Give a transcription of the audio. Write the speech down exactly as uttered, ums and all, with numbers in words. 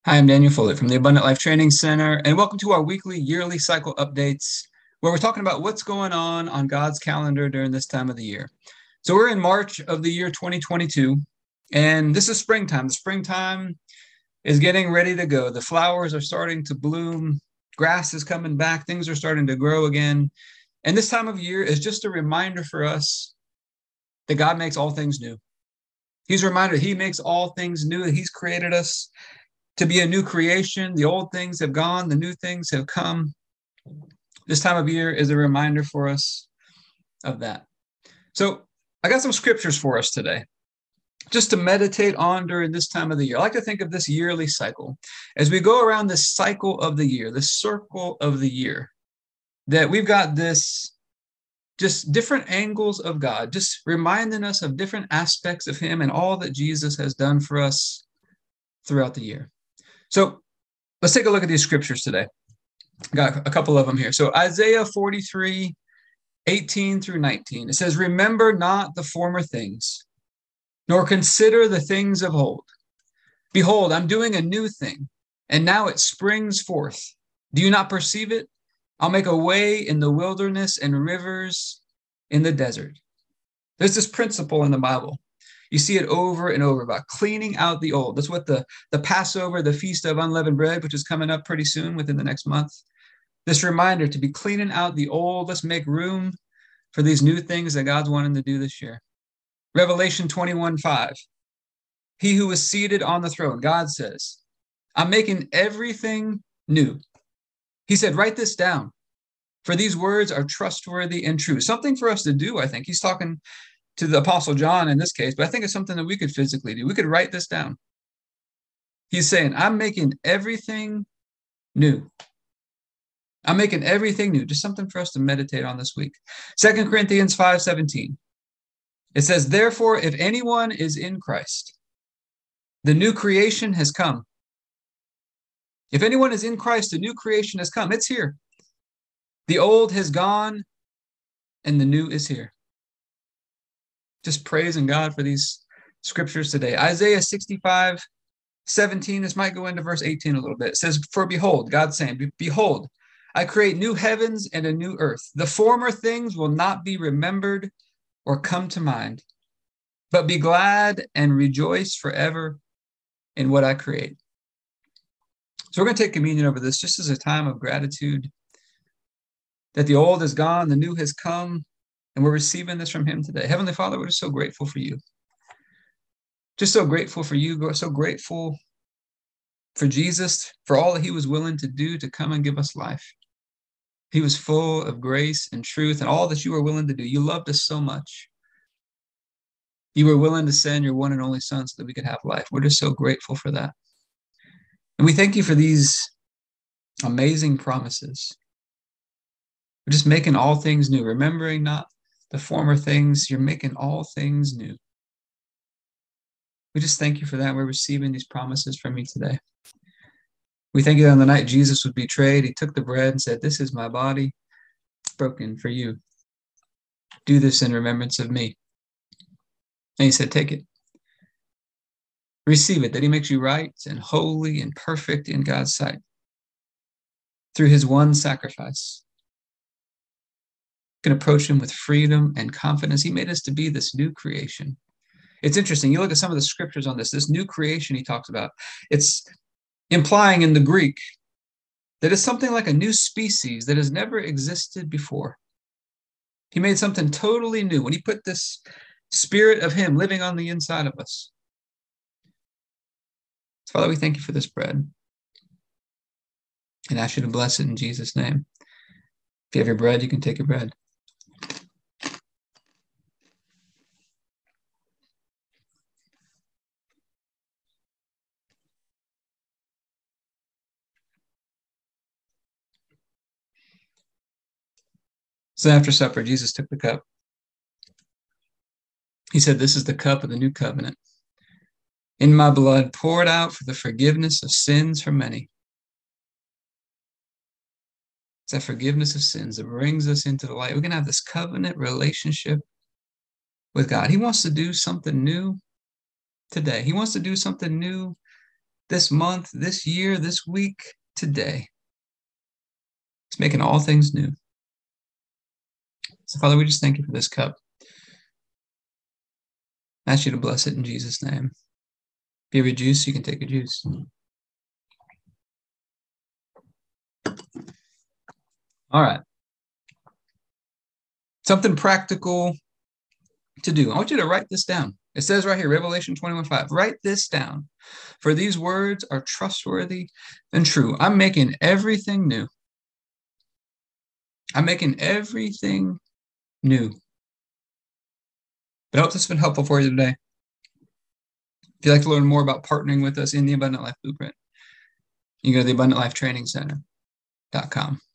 Hi, I'm Daniel Fuller from the Abundant Life Training Center, and welcome to our weekly, yearly cycle updates, where we're talking about what's going on on God's calendar during this time of the year. So we're in March of the year twenty twenty-two, and this is springtime. The springtime is getting ready to go. The flowers are starting to bloom. Grass is coming back. Things are starting to grow again. And this time of year is just a reminder for us that God makes all things new. He's a reminder He makes all things new, that He's created us to be a new creation. The old things have gone, the new things have come. This time of year is a reminder for us of that. So I got some scriptures for us today, just to meditate on during this time of the year. I like to think of this yearly cycle. As we go around this cycle of the year, this circle of the year, that we've got this just different angles of God, just reminding us of different aspects of Him and all that Jesus has done for us throughout the year. So let's take a look at these scriptures today. Got a couple of them here. So Isaiah forty-three, eighteen through nineteen. It says, "Remember not the former things, nor consider the things of old. Behold, I'm doing a new thing, and now it springs forth. Do you not perceive it? I'll make a way in the wilderness and rivers in the desert." There's this principle in the Bible. You see it over and over about cleaning out the old. That's what the, the Passover, the Feast of Unleavened Bread, which is coming up pretty soon within the next month. This reminder to be cleaning out the old. Let's make room for these new things that God's wanting to do this year. Revelation twenty-one five. He who is seated on the throne, God says, "I'm making everything new." He said, write this down, for these words are trustworthy and true. Something for us to do, I think. He's talking to the Apostle John in this case, but I think it's something that we could physically do. We could write this down. He's saying, I'm making everything new. I'm making everything new. Just something for us to meditate on this week. Second Corinthians five seventeen. It says, "Therefore, if anyone is in Christ, the new creation has come." If anyone is in Christ, the new creation has come. It's here. The old has gone, and the new is here. Just praising God for these scriptures today. Isaiah sixty-five seventeen. This might go into verse eighteen a little bit. It says, "For behold," God's saying, "Behold, I create new heavens and a new earth. The former things will not be remembered or come to mind, but be glad and rejoice forever in what I create." So we're going to take communion over this just as a time of gratitude that the old is gone, the new has come, and we're receiving this from Him today. Heavenly Father, we're just so grateful for You. Just so grateful for You. We're so grateful for Jesus, for all that He was willing to do to come and give us life. He was full of grace and truth and all that You were willing to do. You loved us so much. You were willing to send Your one and only Son so that we could have life. We're just so grateful for that. And we thank You for these amazing promises. We're just making all things new, remembering not the former things. You're making all things new. We just thank You for that. We're receiving these promises from You today. We thank You that on the night Jesus was betrayed, He took the bread and said, "This is my body broken for you. Do this in remembrance of Me." And He said, "Take it. Receive it," that He makes you right and holy and perfect in God's sight through His one sacrifice. You can approach Him with freedom and confidence. He made us to be this new creation. It's interesting. You look at some of the scriptures on this, this new creation He talks about. It's implying in the Greek that it's something like a new species that has never existed before. He made something totally new when He put this Spirit of Him living on the inside of us. Father, we thank You for this bread and ask You to bless it in Jesus' name. If you have your bread, you can take your bread. So after supper, Jesus took the cup. He said, "This is the cup of the new covenant, in my blood, poured out for the forgiveness of sins for many." It's that forgiveness of sins that brings us into the light. We're going to have this covenant relationship with God. He wants to do something new today. He wants to do something new this month, this year, this week, today. It's making all things new. So, Father, we just thank you for this cup. I ask you to bless it in Jesus' name. If you have a juice, you can take a juice. All right. Something practical to do. I want you to write this down. It says right here, Revelation twenty-one five. Write this down. For these words are trustworthy and true. I'm making everything new. I'm making everything new. But I hope this has been helpful for you today. If you'd like to learn more about partnering with us in the Abundant Life Blueprint, you can go to the abundant life training center dot com.